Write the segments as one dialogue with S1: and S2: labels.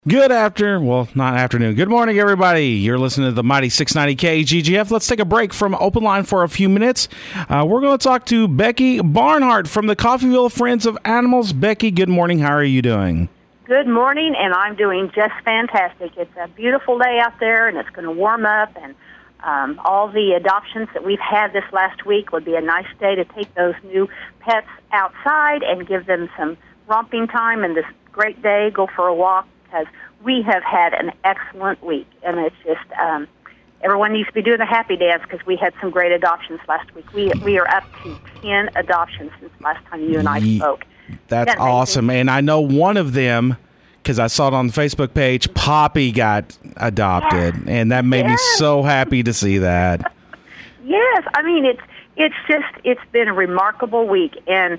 S1: Good afternoon. Good morning, everybody. You're listening to the Mighty 690 KGGF. Let's take a break from Open Line for a few minutes. We're going to talk to Becky Barnhart from the Coffeyville Friends of Animals. Becky, good morning. How are you doing?
S2: Good morning, and I'm doing just fantastic. It's a beautiful day out there, and it's going to warm up, and all the adoptions that we've had this last week would be a nice day to take those new pets outside and give them some romping time, and this great day, go for a walk, because we have had an excellent week, and it's just everyone needs to be doing a happy dance because we had some great adoptions last week. We are up to 10 adoptions since last time you and I spoke.
S1: That's awesome, and I know one of them because I saw it on the Facebook page. Poppy got adopted, and that made me so happy to see that.
S2: Yes, I mean it's been a remarkable week, and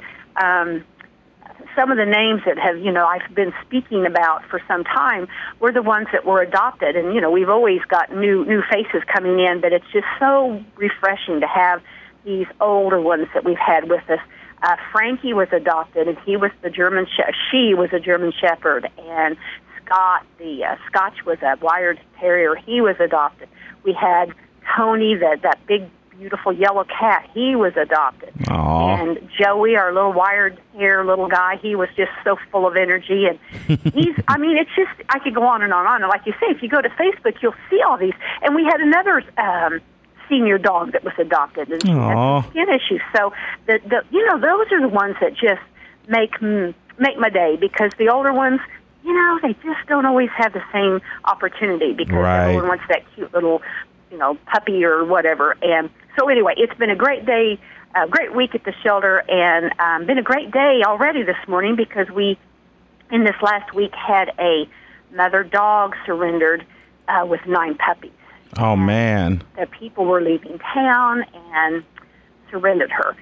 S2: some of the names that have, I've been speaking about for some time were the ones that were adopted. And, we've always got new faces coming in, but it's just so refreshing to have these older ones that we've had with us. Frankie was adopted, and she was a German Shepherd. And Scott, the Scotch, was a wired terrier. He was adopted. We had Tony, that big, beautiful yellow cat. He was adopted.
S1: Aww.
S2: And Joey, our little wired hair little guy, he was just so full of energy. And it's just, I could go on and on and on. And like you say, if you go to Facebook, you'll see all these. And we had another senior dog that was adopted, and she had some skin issues. So those are the ones that just make my day, because the older ones, they just don't always have the same opportunity, because everyone wants that cute little puppy or whatever. And so anyway, it's been a great day, a great week at the shelter, and been a great day already this morning, because we, in this last week, had another dog surrendered with 9 puppies.
S1: Oh, man.
S2: The people were leaving town and surrendered her.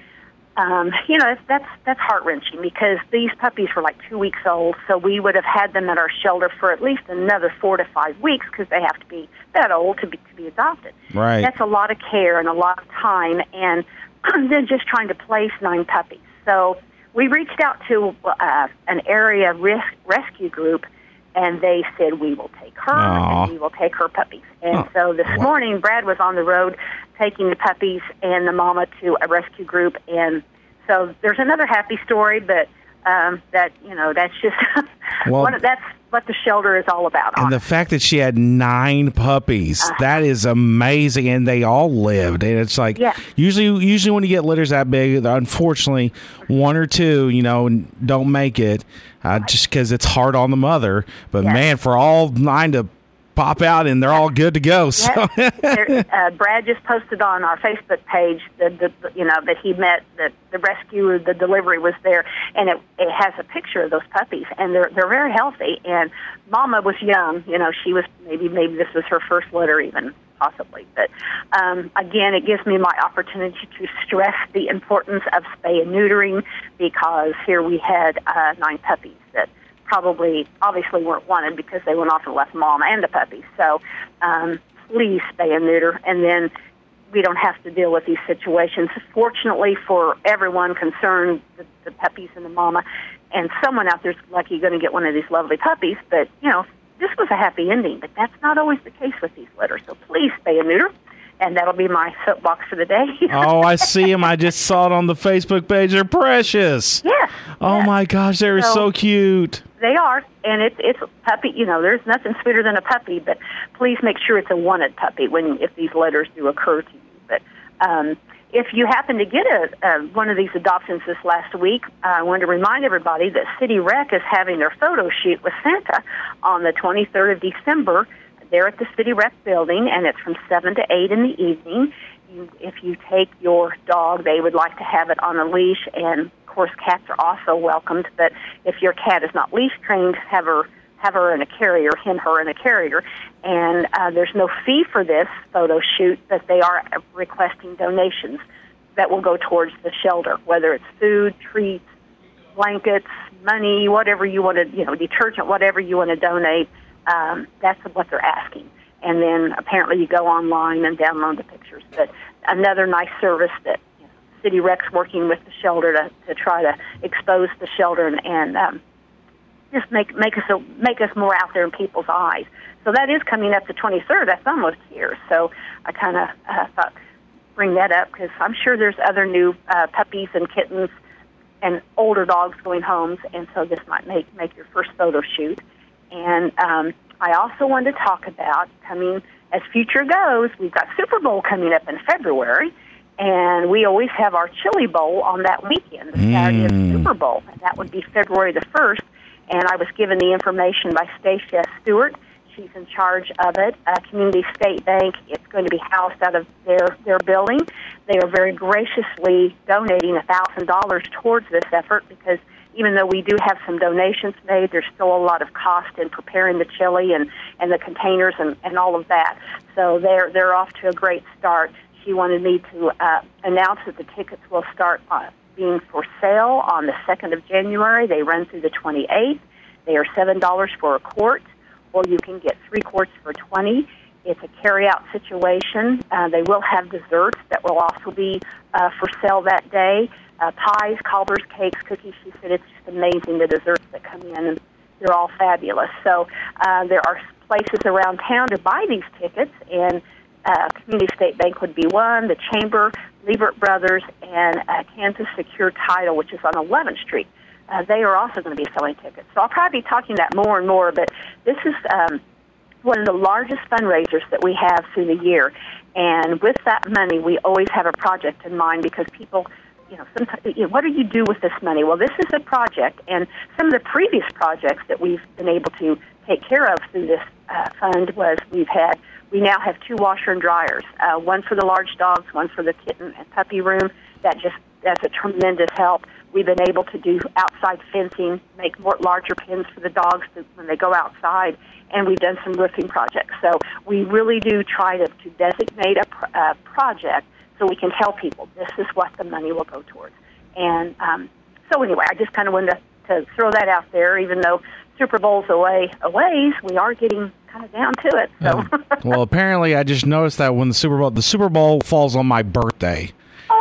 S2: That's heart-wrenching, because these puppies were like 2 weeks old, so we would have had them at our shelter for at least another 4 to 5 weeks, because they have to be that old to be adopted.
S1: Right.
S2: That's a lot of care and a lot of time, and then just trying to place 9 puppies. So we reached out to an area rescue group, and they said, we will take her, and we will take her puppies. And so this morning, Brad was on the road taking the puppies and the mama to a rescue group. And so there's another happy story, but that's just that's what the shelter is all about.
S1: And the fact that she had 9 puppies, that is amazing, and they all lived. And it's like, usually when you get litters that big, unfortunately, 1 or 2, don't make it, just because it's hard on the mother. But man, for all 9 to pop out, and they're all good to go. So.
S2: Brad just posted on our Facebook page that he met the rescue, the delivery was there, and it has a picture of those puppies, and they're very healthy. And Mama was young, she was maybe this was her first litter, even possibly. But again, it gives me my opportunity to stress the importance of spay and neutering, because here we had 9 puppies that obviously weren't wanted, because they went off and left Mom and the puppies. So please spay and neuter, and then we don't have to deal with these situations. Fortunately for everyone concerned, the puppies and the mama, and someone out there's lucky going to get one of these lovely puppies, but, this was a happy ending, but that's not always the case with these litters. So please spay and neuter. And that'll be my soapbox for the day.
S1: Oh, I see them. I just saw it on the Facebook page. They're precious.
S2: Yes.
S1: Oh, my gosh. They're so cute.
S2: They are. And it's a puppy. There's nothing sweeter than a puppy, but please make sure it's a wanted puppy if these litters do occur to you. But if you happen to get one of these adoptions this last week, I want to remind everybody that City Rec is having their photo shoot with Santa on the 23rd of December. They're at the City Rec building, and it's from 7 to 8 in the evening. If you take your dog, they would like to have it on a leash, and, of course, cats are also welcomed. But if your cat is not leash-trained, have her in a carrier, her in a carrier. And there's no fee for this photo shoot, but they are requesting donations that will go towards the shelter, whether it's food, treats, blankets, money, whatever you want to, detergent, whatever you want to donate. That's what they're asking. And then apparently you go online and download the pictures. But another nice service that City Rec's working with the shelter to try to expose the shelter and just make us more out there in people's eyes. So that is coming up the 23rd. That's almost here. So I kind of thought bring that up because I'm sure there's other new puppies and kittens and older dogs going home, and so this might make your first photo shoot. And I also wanted to talk about coming as future goes. We've got Super Bowl coming up in February, and we always have our chili bowl on that weekend, the Saturday of the Super Bowl, and that would be February the 1st. And I was given the information by Stacia Stewart. She's in charge of it. Community State Bank, it's going to be housed out of their building. They are very graciously donating $1,000 towards this effort because even though we do have some donations made, there's still a lot of cost in preparing the chili and the containers and all of that. So they're off to a great start. She wanted me to announce that the tickets will start being for sale on the 2nd of January. They run through the 28th. They are $7 for a quart, or you can get 3 quarts for $20. It's a carry-out situation. They will have desserts that will also be for sale that day. Pies, cobblers, cakes, cookies. She said it's just amazing, the desserts that come in, and they're all fabulous. So there are places around town to buy these tickets, and Community State Bank would be one, the Chamber, Liebert Brothers, and Kansas Secure Title, which is on 11th Street. They are also going to be selling tickets. So I'll probably be talking that more and more, but this is one of the largest fundraisers that we have through the year. And with that money, we always have a project in mind because people, sometimes, what do you do with this money? Well, this is a project, and some of the previous projects that we've been able to take care of through this fund was we now have 2 washer and dryers, one for the large dogs, one for the kitten and puppy room. That's a tremendous help. We've been able to do outside fencing, make larger pens for the dogs when they go outside, and we've done some roofing projects. So we really do try to designate a project so we can tell people this is what the money will go towards. And so anyway, I just kind of wanted to throw that out there, even though Super Bowl's a ways, we are getting kind of down to it. So.
S1: Well, apparently I just noticed that when the Super Bowl falls on my birthday.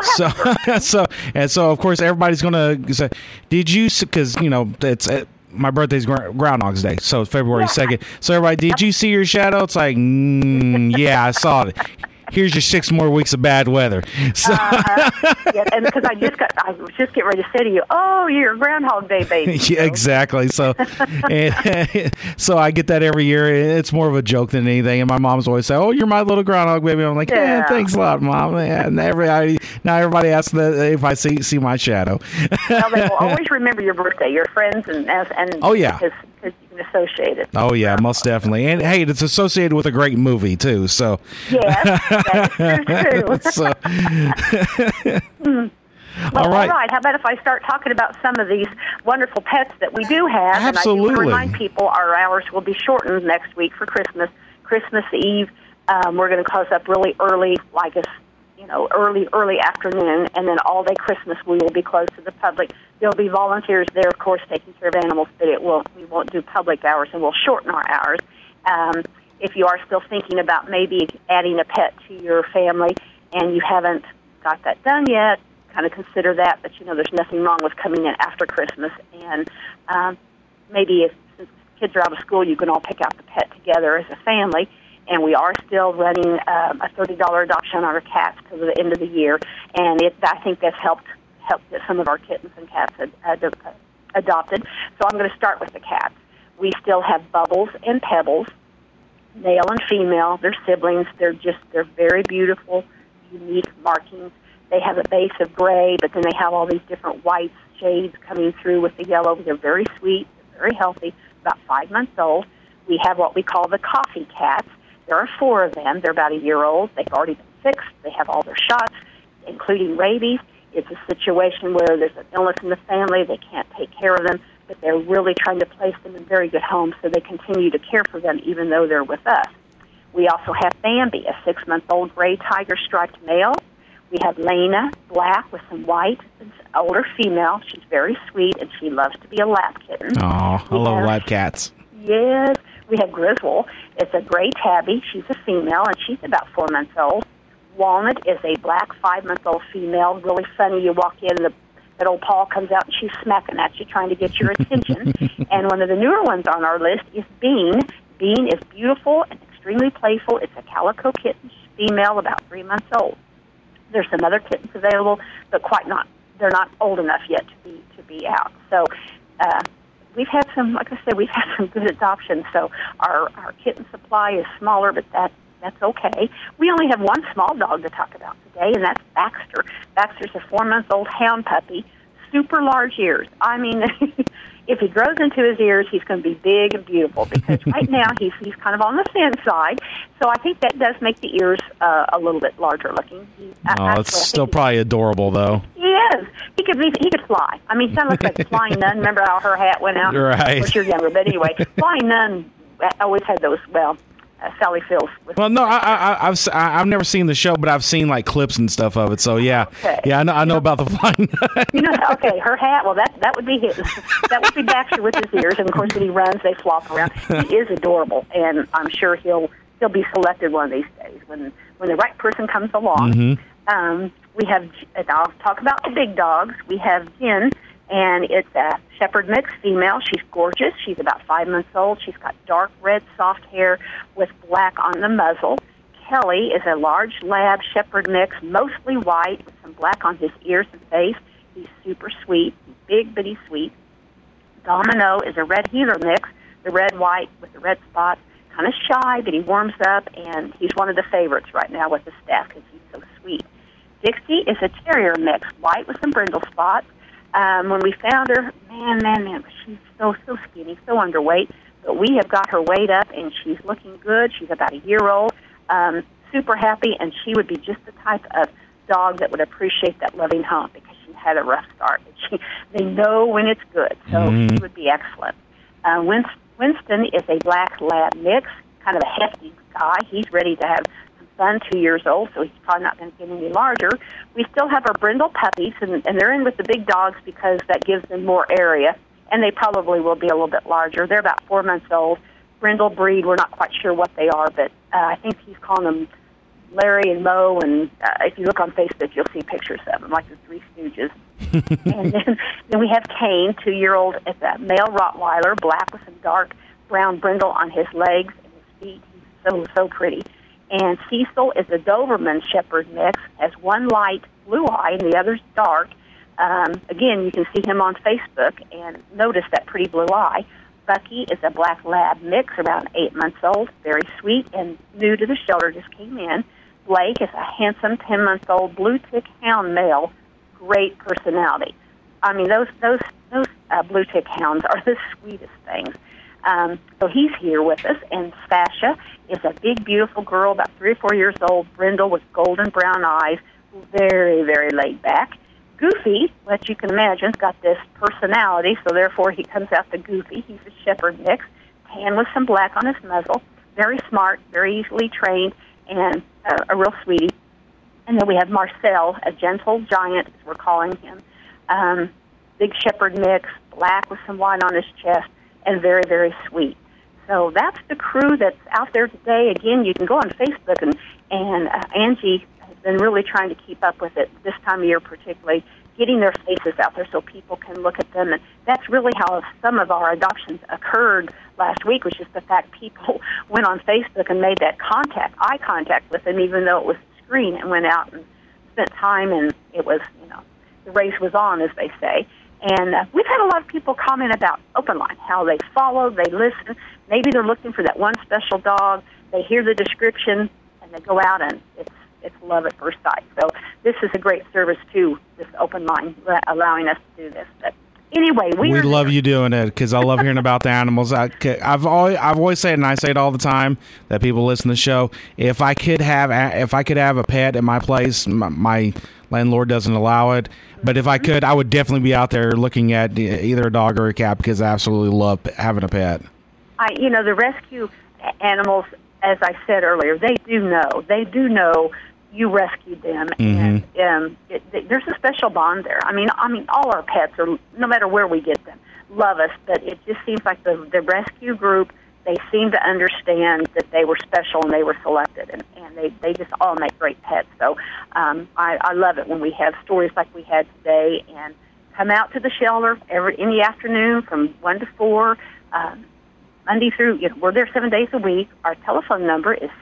S1: So of course everybody's gonna say, "Did you?" Because it's my birthday's Groundhog's Day, so it's February 2nd. So everybody, did you see your shadow? It's like, yeah, I saw it. Here's your 6 more weeks of bad weather. So
S2: yeah, and because I was just getting ready to say to you, oh, you're a Groundhog Day baby.
S1: Yeah, exactly. So, so I get that every year. It's more of a joke than anything. And my mom's always say, "Oh, you're my little groundhog baby." I'm like, "Yeah, thanks a lot, Mom." Yeah, and everybody asks if I see my shadow.
S2: Well, they will always remember your birthday, your friends, and
S1: oh yeah.
S2: Because you can associate it.
S1: Oh yeah, most definitely. And hey, it's associated with a great movie too. So
S2: yes, that's true. Well, all right. How about if I start talking about some of these wonderful pets that we do have?
S1: Absolutely.
S2: And I do remind people our hours will be shortened next week for Christmas. Christmas Eve, we're going to close up really early, like early afternoon, and then all day Christmas we will be closed to the public. There'll be volunteers there, of course, taking care of animals, but we won't do public hours, and we'll shorten our hours. If you are still thinking about maybe adding a pet to your family and you haven't got that done yet, kind of consider that, but there's nothing wrong with coming in after Christmas, and maybe since kids are out of school, you can all pick out the pet together as a family. And we are still running a $30 adoption on our cats to the end of the year, and I think that's helped get some of our kittens and cats adopted. So I'm going to start with the cats. We still have Bubbles and Pebbles, male and female. They're siblings. They're very beautiful, unique markings. They have a base of gray, but then they have all these different white shades coming through with the yellow. They're very sweet, they're very healthy, about 5 months old. We have what we call the coffee cats. There are 4 of them. They're about a year old. They've already been fixed. They have all their shots, including rabies. It's a situation where there's an illness in the family. They can't take care of them, but they're really trying to place them in very good homes so they continue to care for them even though they're with us. We also have Bambi, a 6-month-old gray tiger striped male. We have Lena, black with some white, an older female. She's very sweet, and she loves to be a lap kitten.
S1: Oh, I love lap cats.
S2: Yes. We have Grizzle. It's a gray tabby. She's a female, and she's about 4 months old. Walnut is a black 5-month-old female. Really funny. You walk in, the that old paw comes out and she's smacking at you, trying to get your attention. And one of the newer ones on our list is Bean. Bean is beautiful and extremely playful. It's a calico kitten, female, about 3 months old. There's some other kittens available, but they're not old enough yet to be out. So we've had some, like I said, we've had some good adoptions. So our kitten supply is smaller, but that's okay. We only have one small dog to talk about today, and that's Baxter. Baxter's a 4-month-old hound puppy, super large ears. I mean, if he grows into his ears, he's going to be big and beautiful, because right now he's kind of on the thin side. So I think that does make the ears a little bit larger looking.
S1: It's still probably adorable, though.
S2: He is. He could fly. I mean, he kind of looks like Flying Nun. Remember how her hat went out?
S1: Right.
S2: Of course, you're younger, but anyway, Flying Nun always had those, Sally Fields.
S1: Well, no, I've never seen the show, but I've seen like clips and stuff of it. So yeah,
S2: okay.
S1: Yeah, I know about the flying.
S2: Okay, her hat. Well, that would be his. That would be Baxter with his ears, and of course when he runs, they flop around. He is adorable, and I'm sure he'll be selected one of these days when the right person comes along.
S1: Mm-hmm.
S2: We have. And I'll talk about the big dogs. We have Jen. And it's a shepherd mix female. She's gorgeous. She's about 5 months old. She's got dark red, soft hair with black on the muzzle. Kelly is a large lab shepherd mix, mostly white, with some black on his ears and face. He's super sweet. He's big, but he's sweet. Domino is a red heeler mix, the red-white with the red spots. Kind of shy, but he warms up, and he's one of the favorites right now with the staff because he's so sweet. Dixie is a terrier mix, white with some brindle spots. When we found her, man, she's so skinny, so underweight. But we have got her weighed up, and she's looking good. She's about a year old, super happy, and she would be just the type of dog that would appreciate that loving home because she had a rough start. They know when it's good, so she would be excellent. Winston is a black lab mix, kind of a hefty guy. He's ready to have some fun, 2 years old, so he's probably not going to get any larger. We still have our brindle puppies, and they're in with the big dogs because that gives them more area, and they probably will be a little bit larger. They're about 4 months old. Brindle breed, we're not quite sure what they are, but I think he's calling them Larry and Moe, and if you look on Facebook, you'll see pictures of them, like the Three Stooges. And then we have Kane, 2-year-old. It's a male Rottweiler, black with some dark brown brindle on his legs and his feet. He's so pretty. And Cecil is a Doberman Shepherd mix, has one light blue eye and the other's dark. Again, you can see him on Facebook and notice that pretty blue eye. Bucky is a black lab mix, around 8 months old, very sweet and new to the shelter, just came in. Blake is a handsome 10-month-old blue tick hound male, great personality. I mean, those blue tick hounds are the sweetest things. So he's here with us, and Sasha is a big, beautiful girl, about 3 or 4 years old, brindle with golden brown eyes, very, very laid back. Goofy, what you can imagine, has got this personality, so therefore he comes out the Goofy. He's a shepherd mix, tan with some black on his muzzle, very smart, very easily trained, and a real sweetie. And then we have Marcel, a gentle giant, as we're calling him. Big shepherd mix, black with some white on his chest, and very, very sweet. So that's the crew that's out there today. Again, you can go on Facebook, and Angie has been really trying to keep up with it this time of year, particularly getting their faces out there so people can look at them. And that's really how some of our adoptions occurred last week, which is the fact people went on Facebook and made that eye contact with them, even though it was a screen, and went out and spent time, and it was, the race was on, as they say. And we've had a lot of people comment about Open Line, how they follow, they listen. Maybe they're looking for that one special dog. They hear the description, and they go out, and it's love at first sight. So this is a great service, too, this Open Line, allowing us to do this. But anyway, we
S1: love you doing it, because I love hearing about the animals. I've always said, and I say it all the time, that people listen to the show. If I could have a pet at my place, my landlord doesn't allow it, but if I could, I would definitely be out there looking at either a dog or a cat, because I absolutely love having a pet.
S2: The rescue animals, as I said earlier, they do know you rescued them, and there's a special bond there. I mean, all our pets are, no matter where we get them, love us, but it just seems like the rescue group, they seem to understand that they were special and they were selected, and they just all make great pets. So I love it when we have stories like we had today, and come out to the shelter in the afternoon from 1 to 4, Monday through, we're there 7 days a week. Our telephone number is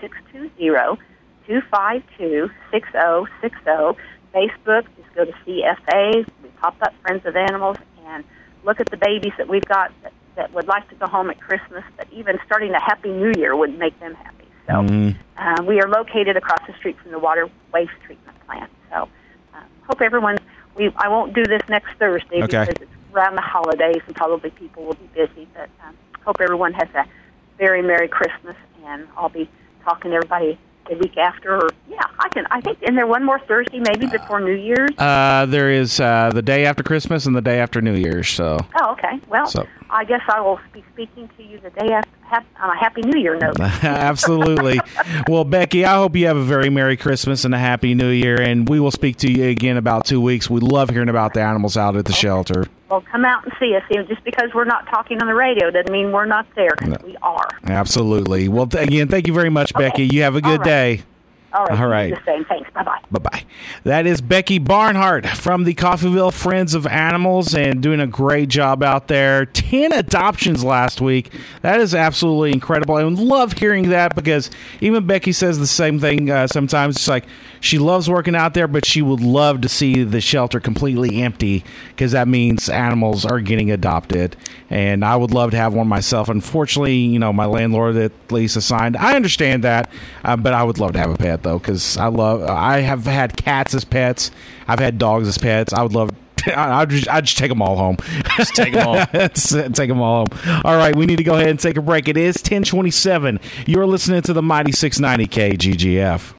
S2: 620-252-6060. Facebook, just go to CFA. We pop up Friends of Animals and look at the babies that we've got that would like to go home at Christmas, but even starting a Happy New Year would make them happy. So we are located across the street from the water waste treatment plant. So hope everyone's, I won't do this next Thursday because it's around the holidays and probably people will be busy, but hope everyone has a very Merry Christmas, and I'll be talking to everybody the week after. Or, I think, isn't there one more Thursday maybe before New Year's?
S1: There is the day after Christmas and the day after New Year's. So.
S2: Oh, okay. Well, I guess I will be speaking to you the day after, on a Happy New Year note.
S1: Absolutely. Well, Becky, I hope you have a very Merry Christmas and a Happy New Year, and we will speak to you again about 2 weeks. We love hearing about the animals out at the shelter.
S2: Well, come out and see us. Just because we're not talking on the radio doesn't mean we're not there, because we are.
S1: Absolutely. Well, again, thank you very much, Becky. You have a good day.
S2: All right. The same. Thanks. Bye-bye.
S1: Bye-bye. That is Becky Barnhart from the Coffeyville Friends of Animals, and doing a great job out there. 10 adoptions last week. That is absolutely incredible. I love hearing that, because even Becky says the same thing sometimes. It's like she loves working out there, but she would love to see the shelter completely empty, because that means animals are getting adopted. And I would love to have one myself. Unfortunately, my landlord that Lisa signed, I understand that, but I would love to have a pet, though, because I have had cats as pets. I've had dogs as pets. I would love I'd just take them all home.
S3: Just take them all.
S1: Take them all home. All right, we need to go ahead and take a break. It is 10:27. You're listening to the Mighty 690 KGGF.